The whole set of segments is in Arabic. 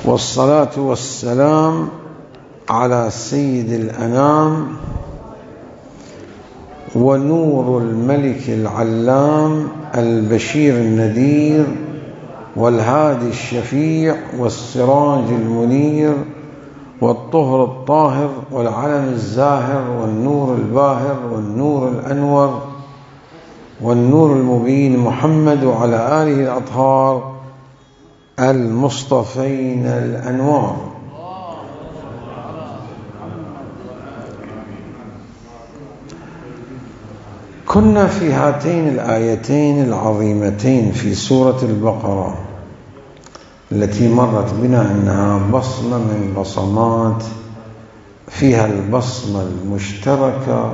والصلاة والسلام على سيد الأنام ونور الملك العلام البشير النذير والهادي الشفيع والسراج المنير والطهر الطاهر والعلم الزاهر والنور الباهر والنور الأنور والنور المبين محمد وعلى آله الأطهار المصطفين الأنوار. كنا في هاتين الآيتين العظيمتين في سورة البقرة التي مرت بنا أنها بصمة من بصمات فيها البصمة المشتركة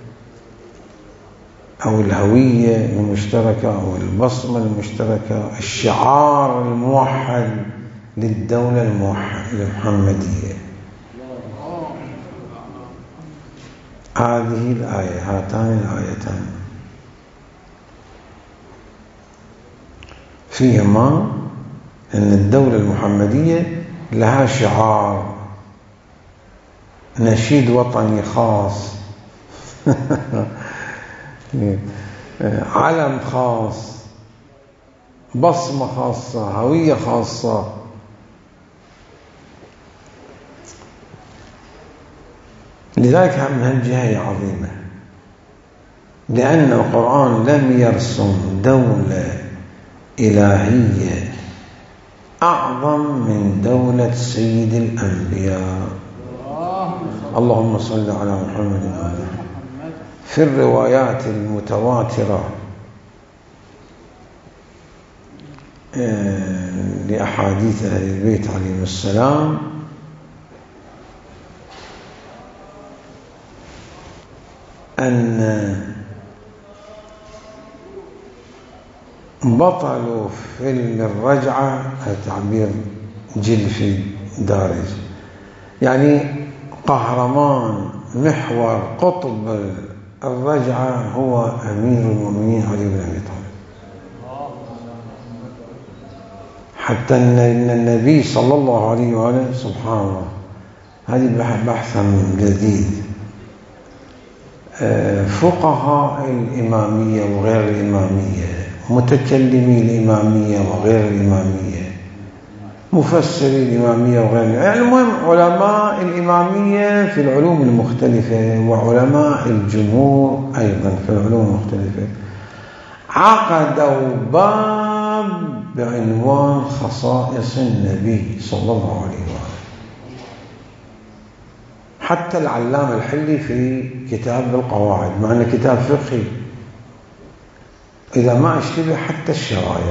أو الهوية المشتركة أو البصمة المشتركة، الشعار الموحد للدولة المحمدية. هذه الآية، هاتان الآيتان فيهما أن الدولة المحمدية لها شعار، نشيد وطني خاص علم خاص، بصمة خاصة، هوية خاصة. لذلك من هالجهة عظيمة، لأن القرآن لم يرسم دولة إلهية أعظم من دولة سيد الأنبياء. اللهم صل على محمد وآله. في الروايات المتواترة لأحاديث أهل البيت عليهم السلام أن بطلوا فيلم الرجعة، تعبير جلفي دارج، يعني قهرمان محور قطب الرجعة هو أمير المؤمنين علي بن أبي طالب، حتى أن النبي صلى الله عليه وآله، سبحان الله، هذه بحث جديد. فقهاء الإمامية وغير الإمامية، متكلمي الإمامية وغير الإمامية، مفسري الإمامية وغير، المهم علماء الإمامية في العلوم المختلفة وعلماء الجمهور أيضا في العلوم المختلفة عقدوا باب بعنوان خصائص النبي صلى الله عليه وآله. حتى العلامة الحلي في كتاب القواعد، مع أنه كتاب فقهي إذا ما اشتبه، حتى الشرايع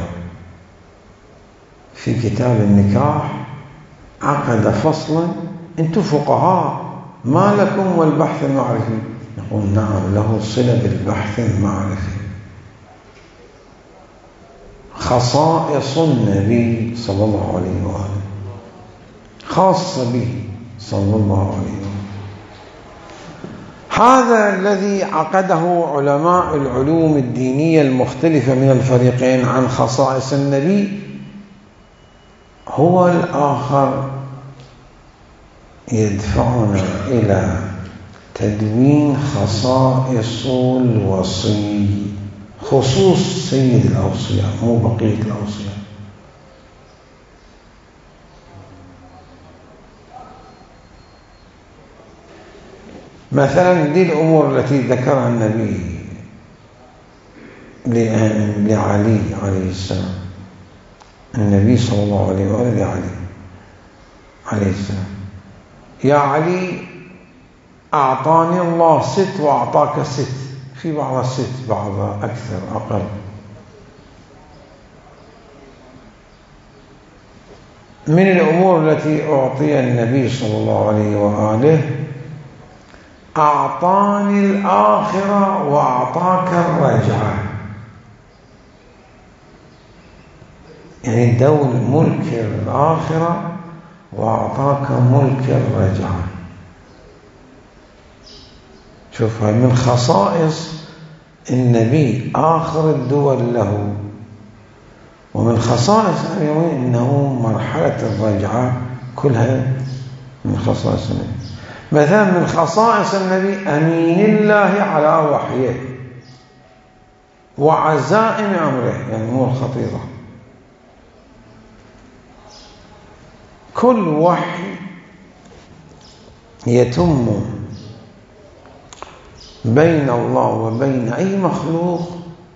في كتاب النكاح عقد فصلا: أنتم فقهاء ما لكم والبحث المعرفي؟ نقول نعم، له صلة بالبحث المعرفي. خصائص النبي صلى الله عليه وآله، خاصة به صلى الله عليه وآله. هذا الذي عقده علماء العلوم الدينية المختلفة من الفريقين عن خصائص النبي هو الآخر يدفعنا إلى تدوين خصائص الوصي، خصوص سيد الأوصياء مو بقية الأوصياء. مثلا دي الأمور التي ذكرها النبي لعلي عليه السلام، النبي صلى الله عليه وآله لعلي عليه السلام: يا علي أعطاني الله 6 وأعطاك 6، في بعضها 6 بعضها أكثر أقل. من الأمور التي أعطي النبي صلى الله عليه وآله: أعطاني الآخرة وأعطاك الرجعة، يعني دول ملك الآخرة وأعطاك ملك الرجعة. شوف، هاي من خصائص النبي، آخر الدول له. ومن خصائص اليوم إنه مرحلة الرجعة كلها من خصائص النبي. مثلا من خصائص النبي أمين الله على وحيه وعزائم أمره، يعني أمور خطيرة. كل وحي يتم بين الله وبين أي مخلوق،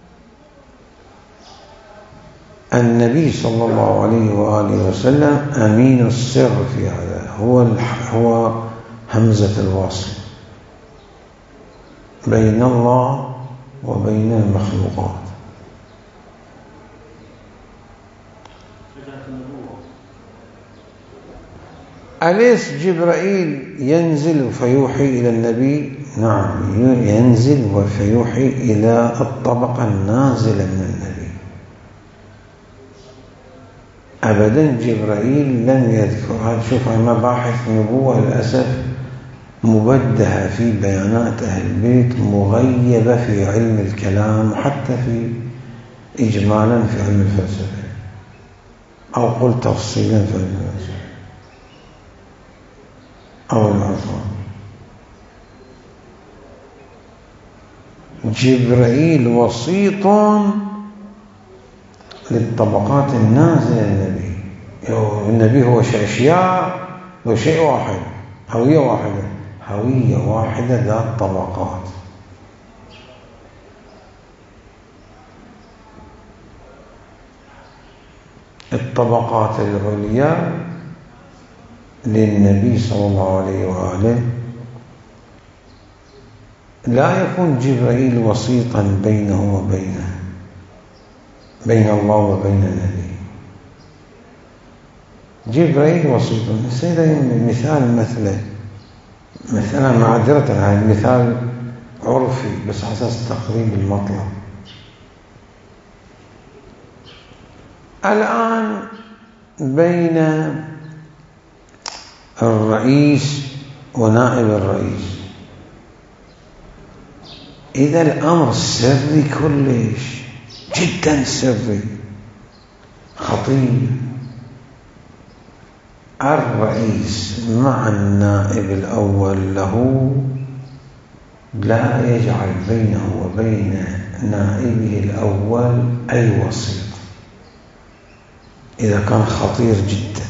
النبي صلى الله عليه وآله وسلم أمين السر في هذا، هو همزة الوصل بين الله وبين المخلوقات. أليس جبرائيل ينزل فيوحي إلى النبي؟ نعم، ينزل فيوحي إلى الطبقة النازلة من النبي. أبدا جبرائيل لم يذكر هذا. شوف مباحث النبوة للأسف مبدهة في بيانات أهل البيت، مغيبة في علم الكلام، وحتى في إجمالا في علم الفلسفة، أو قل تفصيلا في علم الفلسفة أو العرفان. جبرائيل وسيط للطبقات النازلة للنبي. النبي هو أشياء، هو شيء واحد، هوية واحدة، هوية واحدة ذات طبقات. الطبقات العليا للنبي صلى الله عليه وآله لا يكون جبرائيل وسيطا بينه وبينه، بين الله وبين النبي. جبرائيل وسيط. مثلا معذرة، هذا المثال عرفي بس على أساس تقريب المطلب. الآن بين الرئيس ونائب الرئيس، إذا الأمر سري كلش، جدا سري خطير، الرئيس مع النائب الأول له لا يجعل بينه وبين نائبه الأول أي وسيط إذا كان خطير جدا.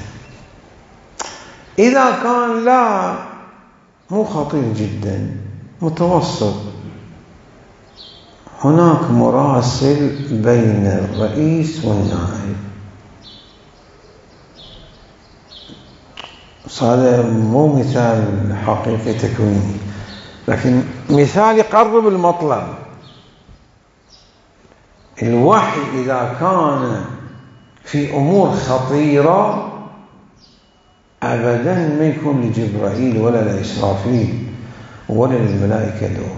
إذا كان لا مو خطير جدا، متوسط، هناك مراسل بين الرئيس والنائب. هذا مو مثال حقيقي تكويني، لكن مثال يقرب المطلب. الوحي إذا كان في أمور خطيرة أبدا ما يكون لجبرائيل ولا لإسرافيل ولا للملائكة دور.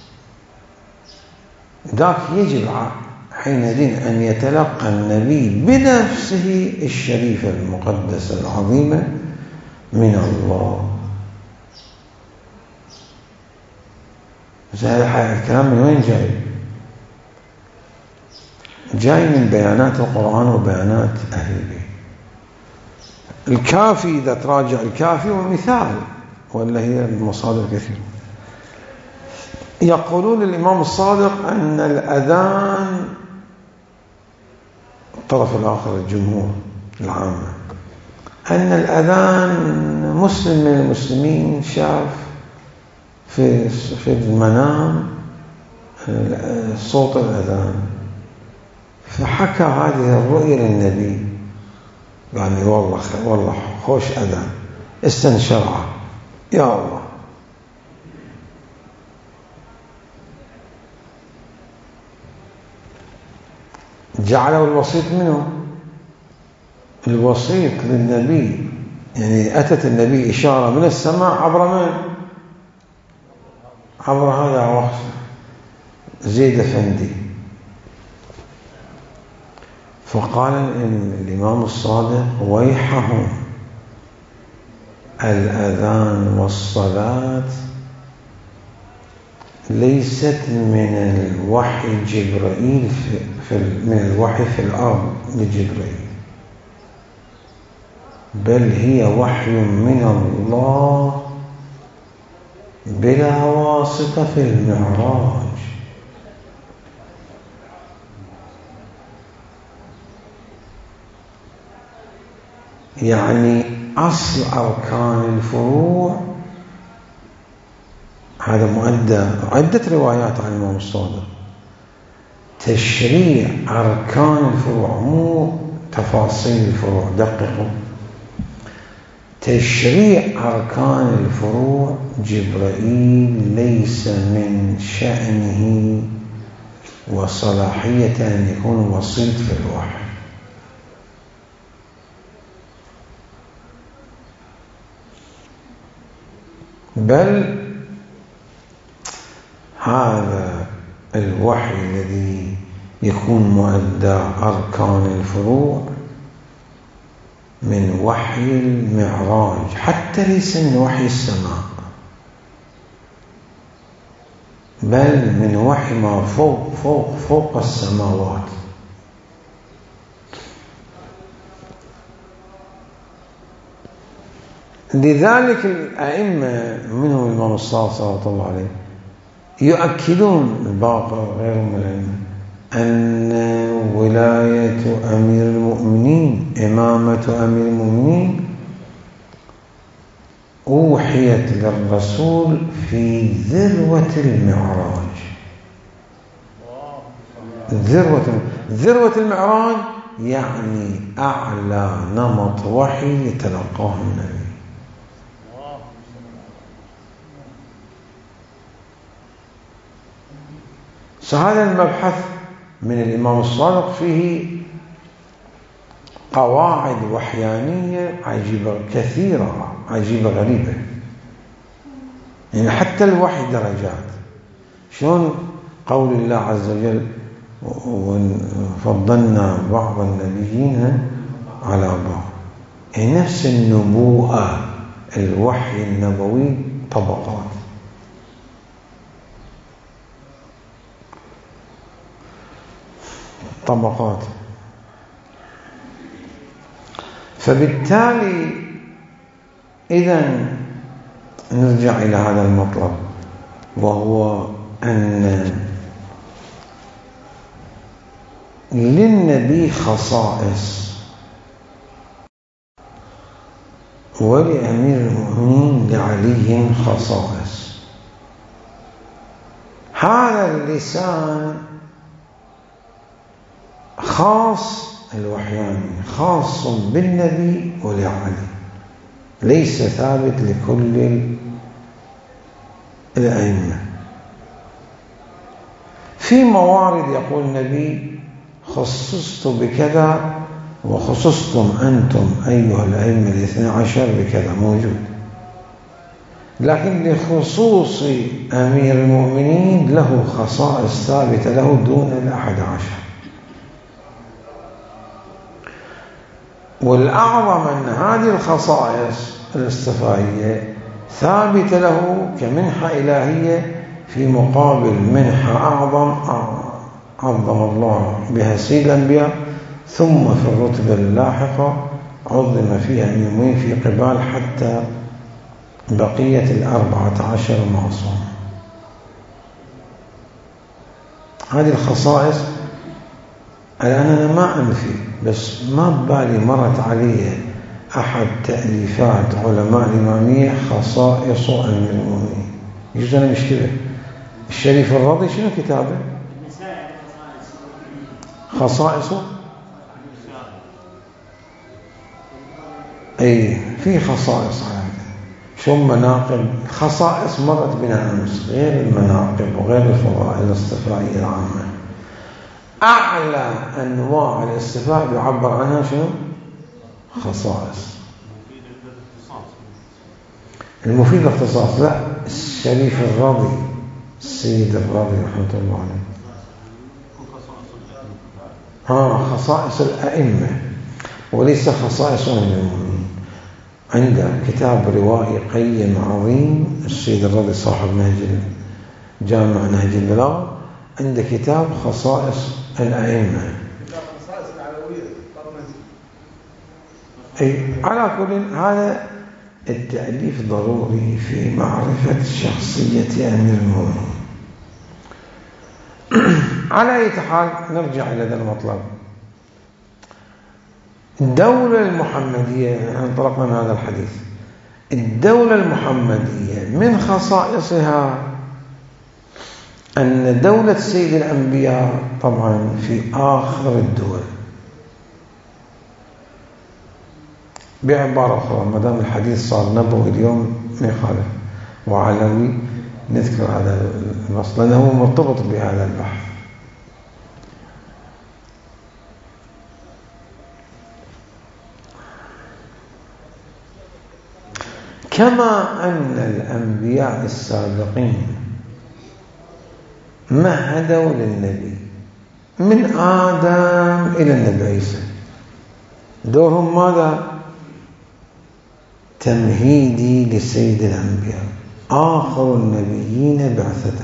ذاك يجب حينئذ أن يتلقى النبي بنفسه الشريفة المقدسة العظيمة من الله. هذا الكلام من وين جاي؟ جاي من بيانات القرآن وبيانات أهل البيت. الكافي إذا تراجع الكافي ومثال، ولا هي المصادر كثيرة. يقولون الإمام الصادق أن الأذان، الطرف الآخر الجمهور العامة، أن الأذان مسلم من المسلمين شاف في المنام صوت الأذان، فحكى هذه الرؤية للنبي، يعني والله خوش أذان، استنشرها يا الله. جعله الوسيط منه، الوسيط للنبي، يعني أتت النبي إشارة من السماء عبر من؟ عبر هذا وقت زيد أفندي. فقال الإمام الصادق: ويحهم، الأذان والصلاة ليست من الوحي جبرائيل من الوحي في الأرض لجبرائيل، بل هي وحي من الله بلا واسطة في المعراج. يعني أصل أركان الفروع، هذا عدة روايات عن الإمام الصادق. تشريع أركان الفروع، مو تفاصيل الفروع، دققوا. تشريع أركان الفروع جبرائيل ليس من شأنه وصلاحية أن يكون وسيط في الوحي، بل هذا الوحي الذي يكون مؤدى أركان الفروع من وحي المعراج، حتى ليس من وحي السماء، بل من وحي ما فوق فوق فوق السماوات. لذلك الأئمة منهم الإمام الصادق صلى الله عليه يؤكدون، الباقر غيرهم من الأئمة، أن ولاية أمير المؤمنين، إمامة أمير المؤمنين، أوحيت للرسول في ذروة المعراج. ذروة المعراج يعني أعلى نمط وحي يتلقاه النبي. فهذا المبحث من الإمام الصادق فيه قواعد وحيانية عجيبة كثيرة، عجيبة غريبة. يعني حتى الوحي درجات. شلون قول الله عز وجل وفضلنا بعض النبيين على بعض، يعني نفس النبوءة، الوحي النبوي طبقات. فبالتالي إذن نرجع إلى هذا المطلب، وهو أن للنبي خصائص ولأمير المؤمنين لعلي خصائص. هذا اللسان خاص، الوحياني خاص بالنبي ولعلي، ليس ثابت لكل الأئمة. في موارد يقول النبي خصصت بكذا وخصصتم أنتم أيها الأئمة الاثنى عشر بكذا، موجود. لكن لخصوص أمير المؤمنين له خصائص ثابتة له دون الأحد عشر. والأعظم أن هذه الخصائص الاصطفائية ثابتة له كمنحة إلهية في مقابل منحة أعظم عظم الله بها سيد الأنبياء، ثم في الرتبة اللاحقة عظم فيها المؤمنين في قبال حتى بقية 14 معصوم. هذه الخصائص الآن أنا ما أنفي، بس ما ببالي مرت علي أحد تأليفات علماء الإمامية خصائص أمير المؤمنين. يجوز أنا مشتبه. الشريف الرضي شنو كتابه؟ خصائصه؟ أي في خصائص على شو مناقب. خصائص مرت بنا أمس غير المناقب وغير الفضائل الاصطفائية العامة. أعلى أنواع الاصطفاء يعبر عنها شنو؟ خصائص. المفيد الاختصاص. لا، الشريف الرضي، السيد الرضي رحمة الله عليه، خصائص الأئمة وليس خصائص المؤمنين. عنده كتاب روائي قيم عظيم السيد الرضي صاحب جامع نهج البلاغة، عنده كتاب خصائص الأئمة. على كل هذا التأليف ضروري في معرفة شخصية أمير المؤمنين. على أي حال نرجع إلى هذا المطلب. الدولة المحمدية، انطلقنا من هذا الحديث، الدولة المحمدية من خصائصها أن دولة سيد الأنبياء طبعا في آخر الدول. بعبارة أخرى، ما دام الحديث صار نبوي اليوم ما يخالف وعلوي نذكر هذا النص لأنه مرتبط بهذا البحث. كما أن الأنبياء السابقين مهدوا للنبي من آدم إلى النبي عيسى، دورهم ماذا؟ تمهيدي لسيد الأنبياء، آخر النبيين بعثة،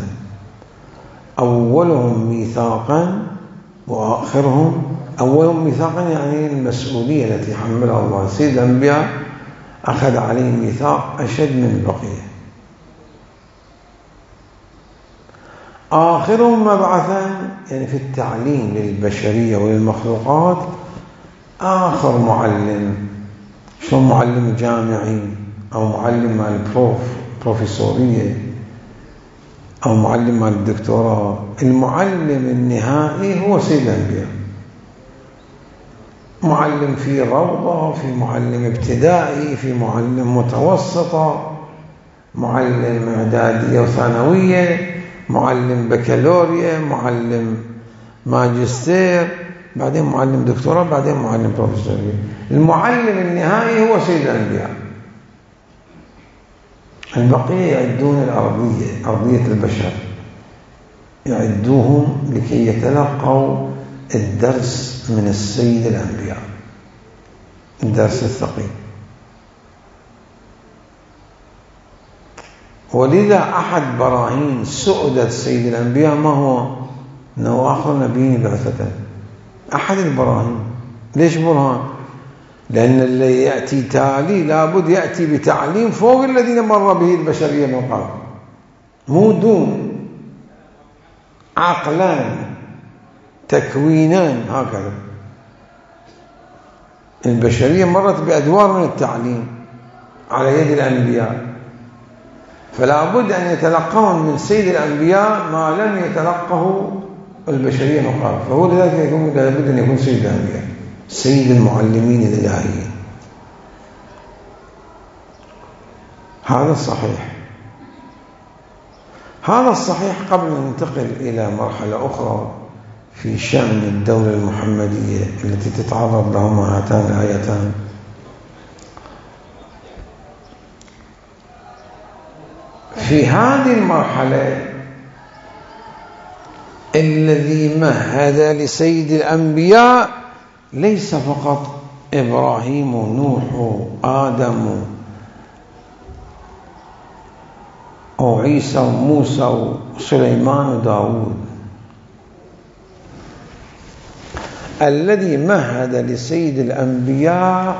أولهم ميثاقا وآخرهم. أولهم ميثاقا يعني المسؤولية التي حملها الله. سيد الأنبياء أخذ عليه ميثاق أشد من البقية. آخرهم مبعثا يعني في التعليم للبشرية وللمخلوقات آخر معلم. شلون معلم جامعي أو معلم مع البروفيسورية أو معلم مع الدكتوراه، المعلم النهائي هو سيد الأنبياء. معلم في روضة، في معلم ابتدائي، في معلم متوسطة، معلم إعدادية وثانوية، معلم بكالوريا، معلم ماجستير، بعدين معلم دكتوراه، بعدين معلم بروفيسورية. المعلم النهائي هو سيد الأنبياء. البقية يعدون الأرضية، أرضية البشر، يعدوهم لكي يتلقوا الدرس من السيد الأنبياء، الدرس الثقيل. ولذا أحد براهين سؤدة سيد الأنبياء ما هو؟ أنه آخر نبي بعثة. أحد البراهين. ليش برهان؟ لأن اللي يأتي تالي لابد يأتي بتعليم فوق الذين مر به البشرية من قبل، مو دون، عقلان تكوينان هكذا. البشرية مرت بأدوار من التعليم على يد الأنبياء، فلا بد أن يتلقون من سيد الأنبياء ما لم يتلقه البشرية من قبل. فهو لذلك يقول لابد أن يكون سيد الأنبياء، سيد المعلمين الإلهيين. هذا الصحيح. هذا الصحيح قبل أن ننتقل إلى مرحلة أخرى في شأن الدولة المحمدية التي تتعرض لهما هاتان الآيتان. في هذه المرحلة الذي مهد لسيد الأنبياء ليس فقط إبراهيم ونوح وآدم وعيسى وموسى وسليمان وداود. الذي مهد لسيد الأنبياء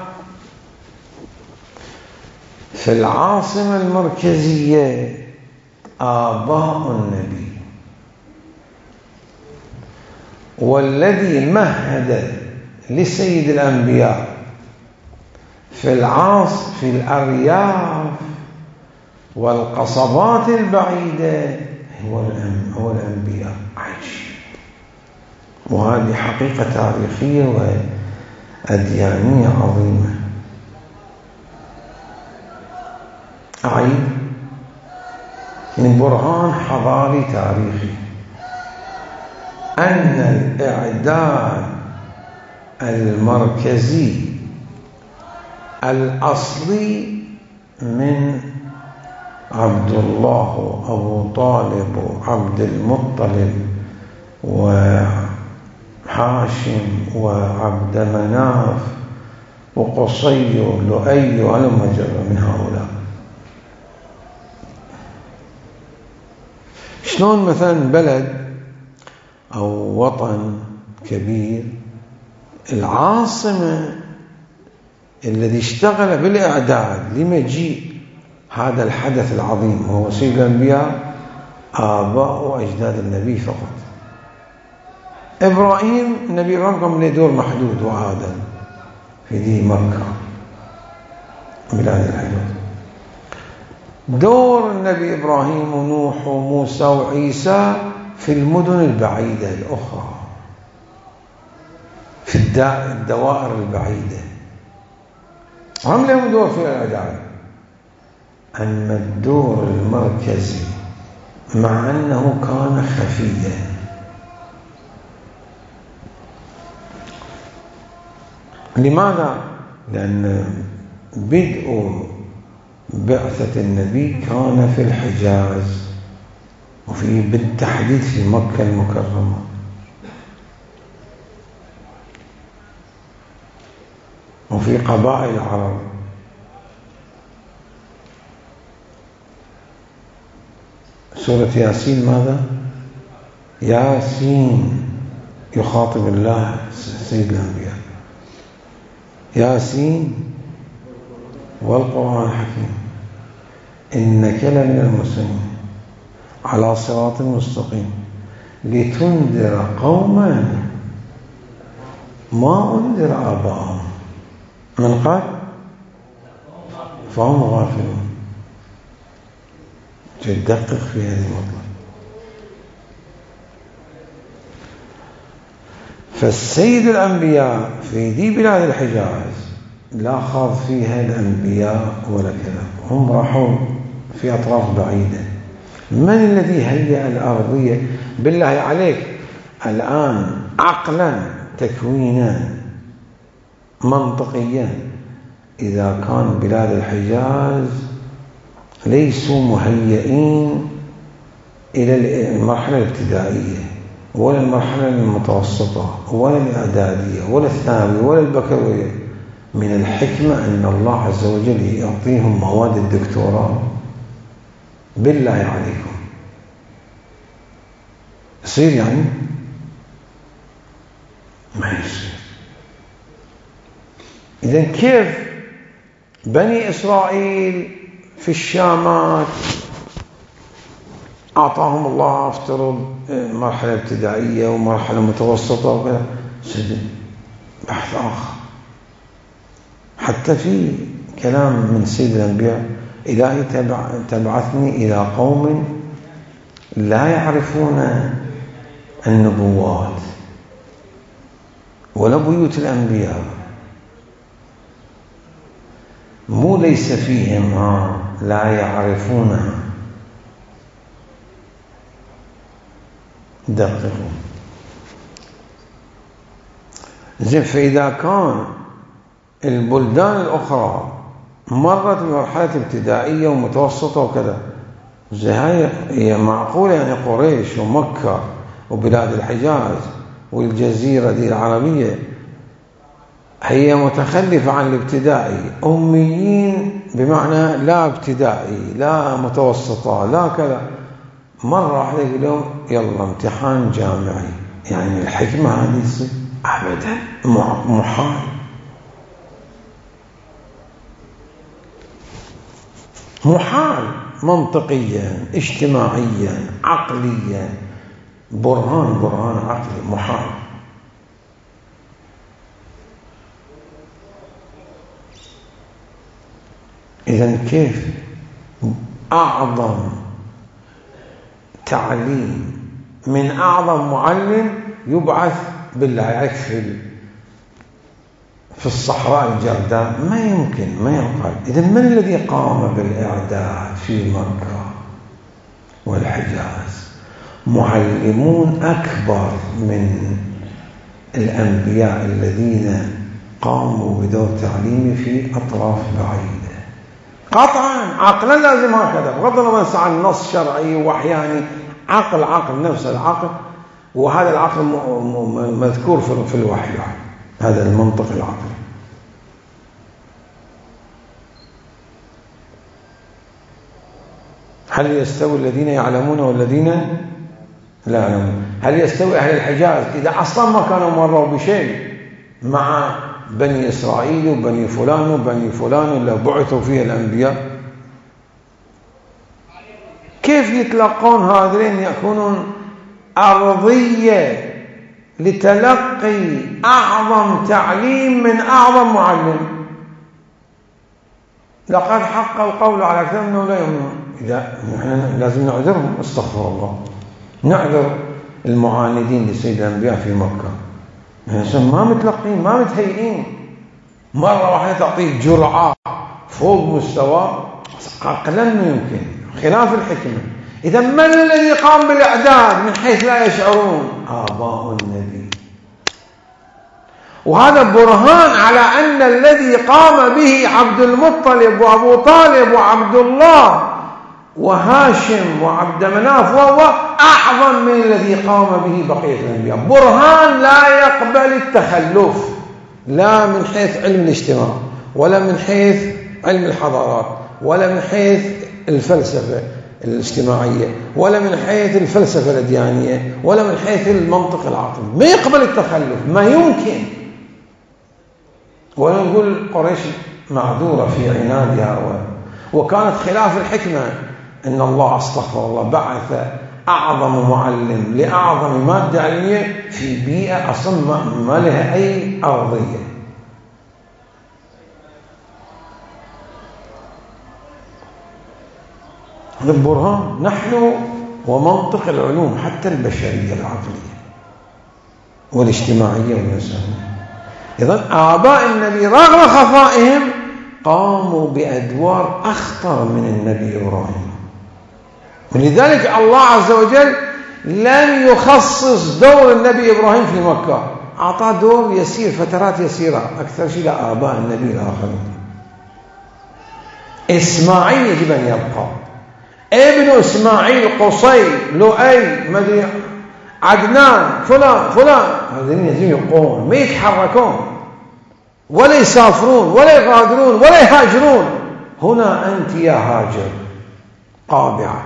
في العاصمة المركزية آباء النبي، والذي مهد لسيد الأنبياء في الأرياف والقصبات البعيدة هو الأنبياء. عجيب. وهذه حقيقة تاريخية وأديانية عظيمة. عين من برهان حضاري تاريخي أن الإعداد المركزي الأصلي من عبد الله وأبو طالب وعبد المطلب وحاشم وعبد مناف وقصي ولؤي ولم جرى من هؤلاء. شلون مثلا بلد أو وطن كبير العاصمة الذي اشتغل بالإعداد لمجيء هذا الحدث العظيم وهو سيد الأنبياء آباء وأجداد النبي فقط. النبي إبراهيم كان له دور محدود وآدم في دي مكة بلاد الحجاز. دور النبي إبراهيم ونوح وموسى وعيسى في المدن البعيدة الأخرى، في الدوائر البعيدة، هم لهم دور في الإعداد. أما الدور المركزي مع أنه كان خفيا، لماذا؟ لأن بدء بعثة النبي كان في الحجاز، وفي بالتحديد في مكة المكرمة. وفي قبائل العرب. سورة ياسين ماذا؟ ياسين يخاطب الله سيد الأنبياء، ياسين والقرآن الحكيم إنك لمن المرسلين على صراط مستقيم لتنذر قوما ما أنذر آباءهم من قبل فهم غافلون. تدقق في هذه المطلب. فالسيد الأنبياء في دي بلاد الحجاز لا خاض فيها الأنبياء ولا كذا، هم راحوا في أطراف بعيدة. من الذي هيأ الأرضية؟ بالله عليك الآن عقلا تكوينا منطقيا، إذا كان بلاد الحجاز ليسوا مهيئين إلى المرحلة الابتدائية ولا المرحلة المتوسطة ولا الإعدادية ولا الثانوية ولا البكالوريا، من الحكمة أن الله عز وجل يعطيهم مواد الدكتوراه. بالله عليكم يصير يعني؟ ما يصير. إذن كيف بني إسرائيل في الشامات أعطاهم الله افترض مرحلة ابتدائية ومرحلة متوسطة وكذا، بحث آخر. حتى في كلام من سيد الأنبياء: إلهي تبعثني إلى قوم لا يعرفون النبوات ولا بيوت الأنبياء، مو ليس فيهم لا يعرفونها. دققوا. زين، فإذا كان البلدان الأخرى مرت بمرحلة ابتدائية ومتوسطة وكذا، هي معقولة يعني قريش ومكة وبلاد الحجاز والجزيرة دي العربية هي متخلفة عن الابتدائي، أميين بمعنى لا ابتدائي لا متوسطة لا كذا، مرة واحدة يقول لهم يلا امتحان جامعي. يعني الحكمة هذه يصير؟ أبدا، محال. محال منطقيا اجتماعيا عقليا، برهان عقلي، محال. إذن كيف أعظم تعليم من أعظم معلم يبعث بالله عليك في الصحراء الجرداء؟ ما يمكن، ما ينقل. إذن من الذي قام بالإعداد في مكة والحجاز؟ معلمون أكبر من الأنبياء الذين قاموا بدور تعليمي في أطراف بعيدة. قطعا عقلا لازم هكذا، بغض النظر عن نص شرعي وحياني، عقل نفس العقل، وهذا العقل مذكور في الوحي، هذا المنطق العقلي. هل يستوي الذين يعلمون والذين لا يعلمون؟ هل يستوي أهل الحجاز إذا أصلا ما كانوا مروا بشيء مع بني إسرائيل وبني فلان وبني فلان اللي بعثوا فيه الأنبياء، كيف يتلقون هذين يكونون أرضية لتلقي أعظم تعليم من أعظم معلم؟ لقد حق القول على أكثر منه لا يؤمنون. إذا نحن لازم نعذرهم، استغفر الله، نعذر المعاندين لسيد الأنبياء في مكة. الإنسان ما متلقين، ما متهيئين، مرة واحدة تعطيه جرعة فوق مستوى عقلا ما يمكن، خلاف الحكمة. إذا من الذي قام بالإعداد من حيث لا يشعرون؟ آباء النبي. وهذا برهان على أن الذي قام به عبد المطلب وأبو طالب وعبد الله وهاشم وعبد مناف وهو أعظم من الذي قام به بقية الأنبياء. برهان لا يقبل التخلف، لا من حيث علم الاجتماع، ولا من حيث علم الحضارات، ولا من حيث الفلسفة الاجتماعية، ولا من حيث الفلسفة الأديانية، ولا من حيث المنطق العقلي. ما يقبل التخلف، ما يمكن. ونقول قريش معذورة في عنادها، وكانت خلاف الحكمة أن الله استغفر الله بعث أعظم معلم لأعظم مادة علمية في بيئة أصلا ما لها أي أرضية. هذا البرهان. نحن ومنطق العلوم حتى البشرية العقلية والاجتماعية والإنسانية. إذن آباء النبي رغم خفائهم قاموا بأدوار أخطر من النبي إبراهيم، ولذلك الله عز وجل لم يخصص دور النبي إبراهيم في مكة، أعطاه دور يسير فترات يسيرة، أكثر شيء لآباء النبي الآخرين. إسماعيل يجب أن يبقى، ابن إسماعيل قصي لؤي مدري عدنان فلان هذين يجب يبقون، ما يتحركون ولا يسافرون ولا يغادرون ولا يهاجرون. هنا أنت يا هاجر قابعة،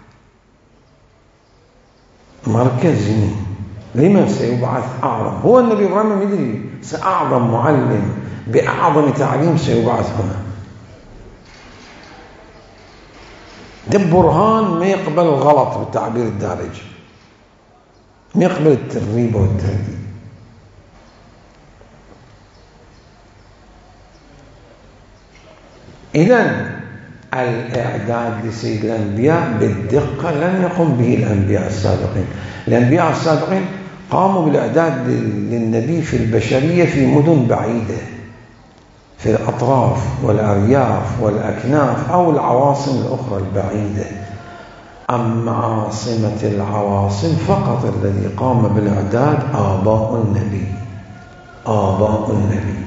مركزي لمن سيبعث أعظم. هو النبي إبراهيم يدري سأعظم معلم بأعظم تعليم سيبعث هنا. ده برهان ما يقبل الغلط بالتعبير الدارج، ما يقبل الترغيب والترديد. إذن الإعداد لسيد الأنبياء بالدقة لم يقم به الأنبياء السابقين. الأنبياء السابقين قاموا بالإعداد للنبي في البشرية في مدن بعيدة، في الأطراف والأرياف والأكناف أو العواصم الأخرى البعيدة. أما عاصمة العواصم فقط الذي قام بالإعداد آباء النبي. آباء النبي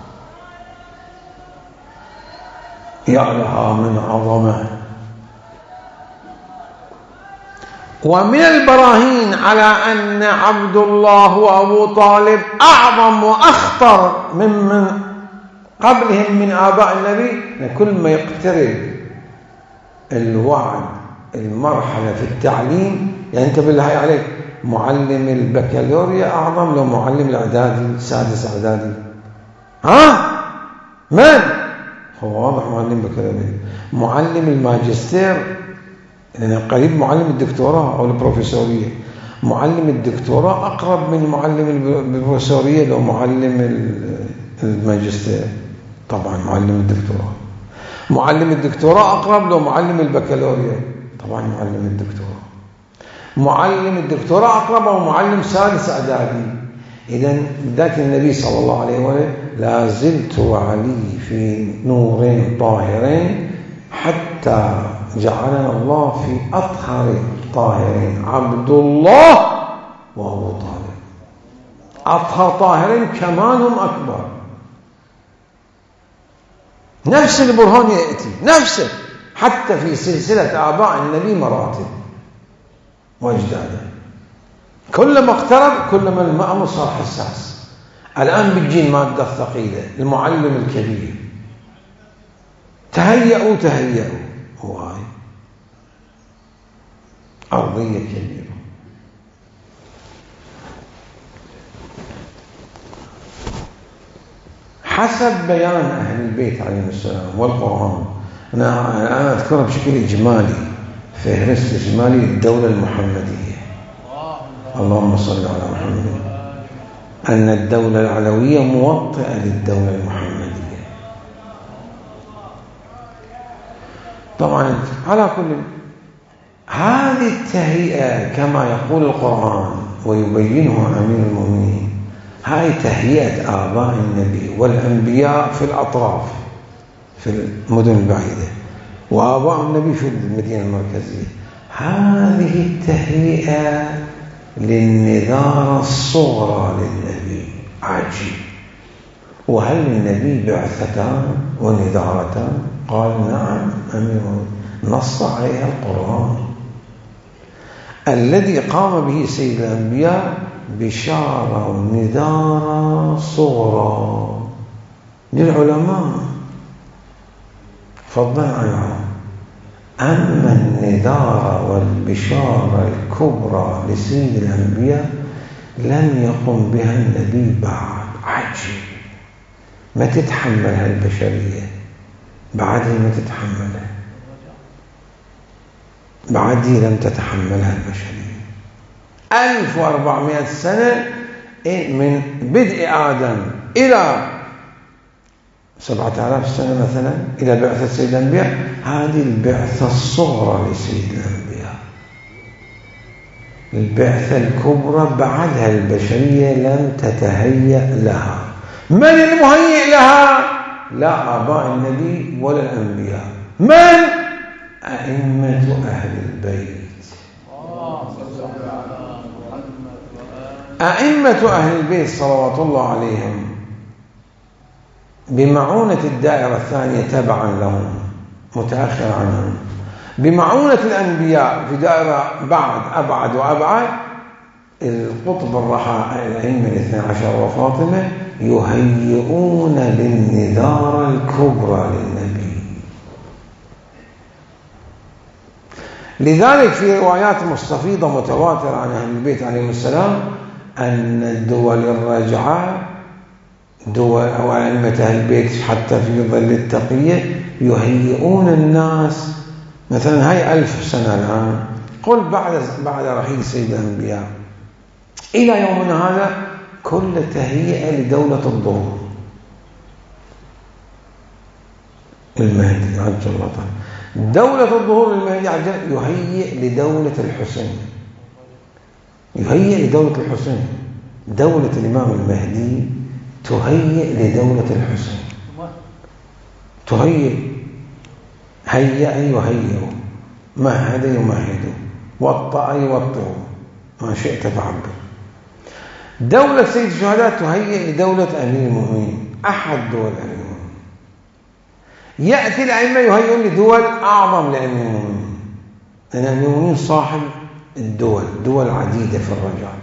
يعلها من عظمة. ومن البراهين على أن عبد الله وأبو طالب أعظم وأخطر ممن قبلهم من آباء النبي، كل ما يقترب الوعد المرحلة في التعليم، يعني أنت بالله عليك معلم البكالوريا أعظم لو معلم الإعدادي السادس إعدادي؟ من؟ هو واضح معلم بكالوريا. معلم الماجستير يعني قريب معلم الدكتوراه أو البروفيسورية. معلم الدكتوراه أقرب من معلم البروفيسورية لو معلم الماجستير. طبعا معلم الدكتوراه. معلم الدكتوراه أقرب لو معلم البكالوريا. طبعا معلم الدكتوراه. معلم الدكتوراه أقرب أو معلم سادس إعدادي. إذن ذاك النبي صلى الله عليه وسلم لا زلت وعلي في نورين طاهرين حتى جعلنا الله في أطهر طاهرين، عبد الله وأبو طالب. أطهر طاهرين كمالهم أكبر. نفس البرهان يأتي نفسه حتى في سلسلة آباء النبي مراتب واجداده. كلما اقترب كلما المأمور صار حساس. الآن بتجي المادة الثقيلة، المعلم الكبير. تهيئوا هو هاي أرضية كبيرة. حسب بيان أهل البيت عليهم السلام والقرآن. أنا أذكرها بشكل إجمالي، فهرست إجمالي للدولة المحمدية. اللهم صل على محمد. أن الدولة العلوية موطئة للدولة المحمدية. طبعا على كل هذه التهيئة كما يقول القرآن ويبينه أمير المؤمنين، هاي تهيئة آباء النبي والأنبياء في الأطراف في المدن البعيدة، وآباء النبي في المدينة المركزية. هذه التهيئة للنذارة الصغرى للنبي عجيب. وهل للنبي بعثتان ونذارتان؟ قال نعم أمير، نص عليها القرآن. الذي قام به سيد الأنبياء بشارة ونذارة صغرى للعلماء فضلا عنهم. أما النذارة والبشارة الكبرى لسيد الأنبياء لم يقم بها النبي بعد. عجيب. ما تتحملها البشرية، بعدها ما تتحملها، بعدي لم تتحملها البشرية. 1400 سنة من بدء آدم إلى 7000 سنة مثلا إلى بعثة سيد الأنبياء. هذه البعثة الصغرى لسيد الأنبياء. البعثة الكبرى بعدها البشرية لم تتهيأ لها. من المهيئ لها؟ لا آباء النبي ولا الأنبياء. من؟ أئمة أهل البيت. أئمة أهل البيت صلوات الله عليهم بمعونة الدائرة الثانية تبعا لهم متأخر عنهم، بمعونة الأنبياء في دائرة بعد أبعد وأبعد، القطب الرحاء الأئمة الاثنى عشر وفاطمة يهيئون للنذارة الكبرى للنبي. لذلك في روايات مستفيضة متواترة عن أهل البيت عليهم السلام أن الدول الراجعة دول أو أئمة أهل البيت حتى في ظل التقية يهيئون الناس. مثلا هاي 1000 سنة الآن، قل بعد رحيل سيد الأنبياء إلى يومنا هذا كل تهيئة لدولة الظهور المهدي عجل الله تعالى. دولة الظهور المهدي عجل يهيئ لدولة الحسين، يهيئ لدولة الحسين. دولة الإمام المهدي تهيئ لدولة الحسين، تهيئ. هيئ يهيئ، مهد يمهد، وطأ يوطئ، ما شئت فعبر. دولة سيد الشهداء تهيئ لدولة أمير المؤمنين، أحد دول أمير المؤمنين. يأتي الأئمة يهيئون لدول أعظم لأمير المؤمنين، لأن أمير المؤمنين صاحب الدول، دول عديدة في الرجال.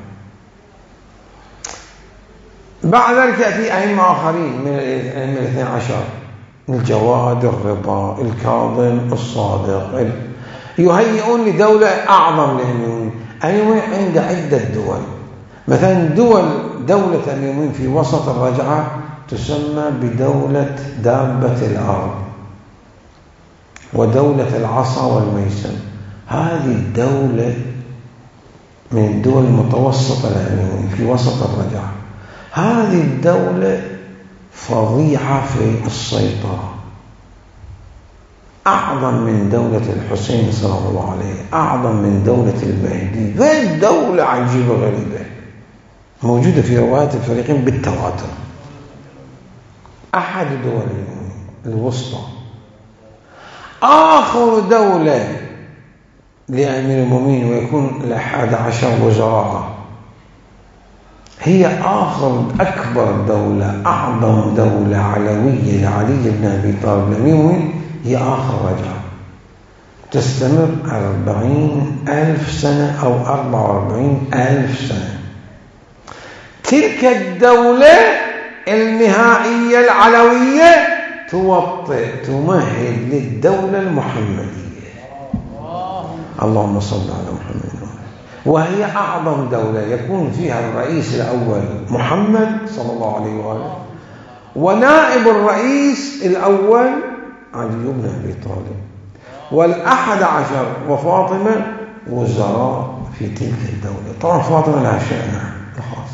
بعد ذلك يأتي أئمة آخرين من الأئمة الاثنى عشر، الجواد، الرضا، الكاظم، الصادق، يهيئون لدولة أعظم لأمير المؤمنين عند عدة دول. مثلا دولة أمير المؤمنين في وسط الرجعة تسمى بدولة دابة الأرض ودولة العصا والميسم. هذه الدولة من الدول المتوسطة لأمير المؤمنين في وسط الرجعة. هذه الدولة فظيعة في السيطرة، أعظم من دولة الحسين صلى الله عليه، أعظم من دولة المهدي. ذي دولة عجيبة غريبة موجودة في روايات الفريقين بالتواتر. أحد دول الوسطى. آخر دولة لأمير المؤمنين ويكون ل11 وزراء هي آخر أكبر دولة، أعظم دولة علوية لعلي بن أبي طالب أمير المؤمنين، هي آخر رجعة تستمر 40,000 سنة أو 44,000 سنة. تلك الدولة النهائية العلوية توطئ تمهد للدولة المحمدية. اللهم صل على محمد. وهي أعظم دولة يكون فيها الرئيس الأول محمد صلى الله عليه وآله، ونائب الرئيس الأول علي بن أبي طالب، وال11 وفاطمة وزراء في تلك الدولة. طبعا فاطمة لها شأنها الخاص.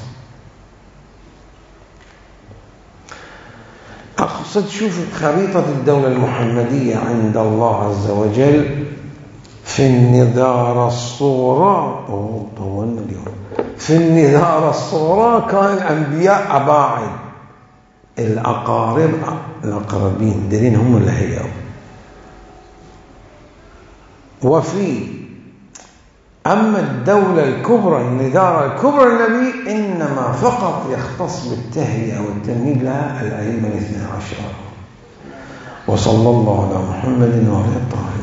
أقصد شوف خريطة الدولة المحمدية عند الله عز وجل في النذارة الصغرى. طولنا اليوم. في النذارة الصغرى كان الأنبياء أباعد، الأقارب الأقربين دلين هم اللي هيئوا. أما الدولة الكبرى النذارة الكبرى النبي إنما فقط يختص بالتهيئة والتمهيد لها الأئمة 12. وصلى الله على محمد وعلى آله.